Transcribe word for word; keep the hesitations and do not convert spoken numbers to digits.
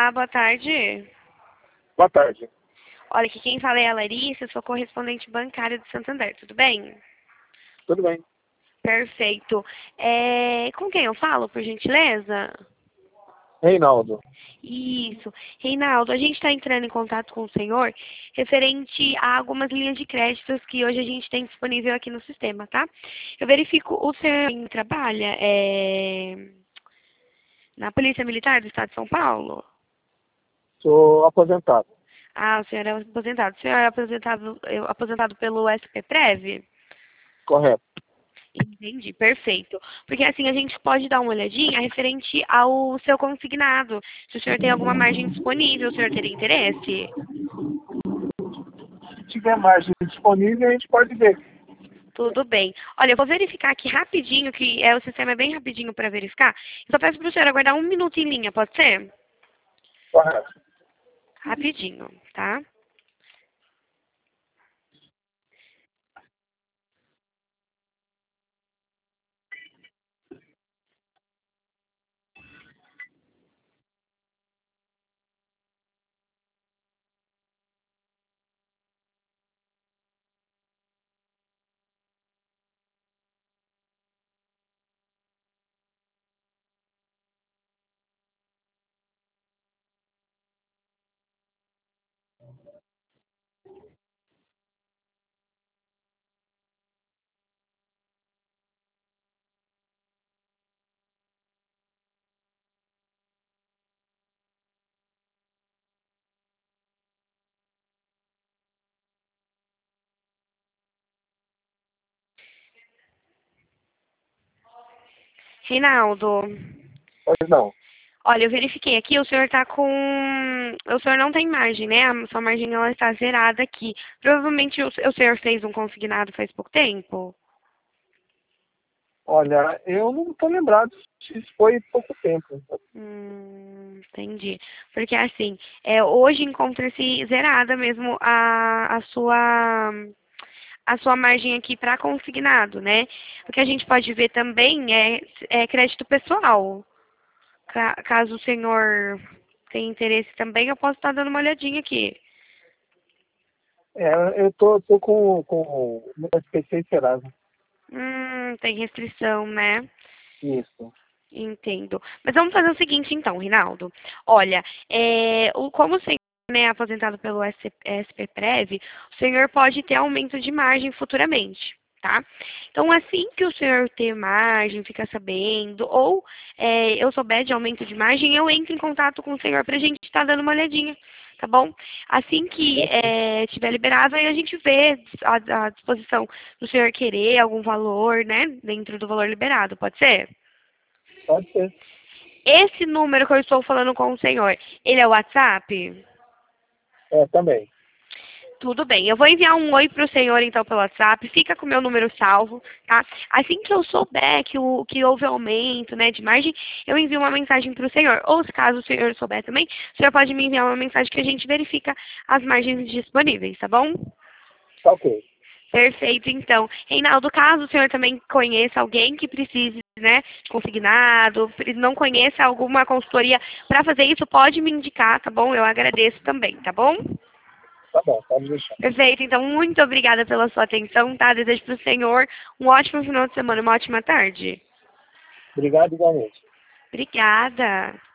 Olá, boa tarde. Boa tarde. Olha, aqui quem fala é a Larissa, sou correspondente bancária do Santander, tudo bem? Tudo bem. Perfeito. É, com quem eu falo, por gentileza? Reinaldo. Isso. Reinaldo, a gente está entrando em contato com o senhor referente a algumas linhas de créditos que hoje a gente tem disponível aqui no sistema, tá? Eu verifico, o senhor trabalha é, na Polícia Militar do Estado de São Paulo? Sou aposentado. Ah, o senhor é aposentado. O senhor é aposentado, é aposentado pelo S P Prev? Correto. Entendi, perfeito. Porque assim a gente pode dar uma olhadinha referente ao seu consignado. Se o senhor tem alguma margem disponível, o senhor teria interesse? Se tiver margem disponível, a gente pode ver. Tudo bem. Olha, eu vou verificar aqui rapidinho, que é, o sistema é bem rapidinho para verificar. Eu só peço para o senhor aguardar um minuto em linha, pode ser? Correto. Rapidinho, tá? Reinaldo, Pois não. olha, eu verifiquei aqui, o senhor está com... O senhor não tem margem, né? A sua margem ela está zerada aqui. Provavelmente o o senhor fez um consignado faz pouco tempo? Olha, eu não estou lembrado se foi pouco tempo. Hum, entendi. Porque assim, é, hoje encontra-se zerada mesmo a, a sua a sua margem aqui para consignado, né? O que a gente pode ver também é, é crédito pessoal. Ca- caso o senhor tenha interesse também, eu posso estar dando uma olhadinha aqui. É, eu tô, tô com, com o meu S P C e Serasa. Hum, tem restrição, né? Isso. Entendo. Mas vamos fazer o seguinte, então, Rinaldo. Olha, é, o, como o senhor né, é aposentado pelo S P Prev, o senhor pode ter aumento de margem futuramente, tá? Então, assim que o senhor ter margem, ficar sabendo, ou é, eu souber de aumento de margem, eu entro em contato com o senhor para a gente estar dando uma olhadinha, tá bom? Assim que Ok. é, tiver liberado, aí a gente vê a, a disposição do senhor querer algum valor, né, dentro do valor liberado, pode ser? Pode ser. Esse número que eu estou falando com o senhor, ele é o WhatsApp? É, também. Tudo bem. Eu vou enviar um oi para o senhor, então, pelo WhatsApp. Fica com o meu número salvo, tá? Assim que eu souber que, o, que houve aumento, né, de margem, eu envio uma mensagem para o senhor. Ou, se caso o senhor souber também, o senhor pode me enviar uma mensagem que a gente verifica as margens disponíveis, tá bom? Tá ok. Perfeito, então. Reinaldo, caso o senhor também conheça alguém que precise, né, de consignado, pre- não conheça alguma consultoria para fazer isso, pode me indicar, tá bom? Eu agradeço também, tá bom? Tá bom, pode deixar. Perfeito, então muito obrigada pela sua atenção, tá? Desejo para o senhor um ótimo final de semana, uma ótima tarde. Obrigado igualmente. Obrigada.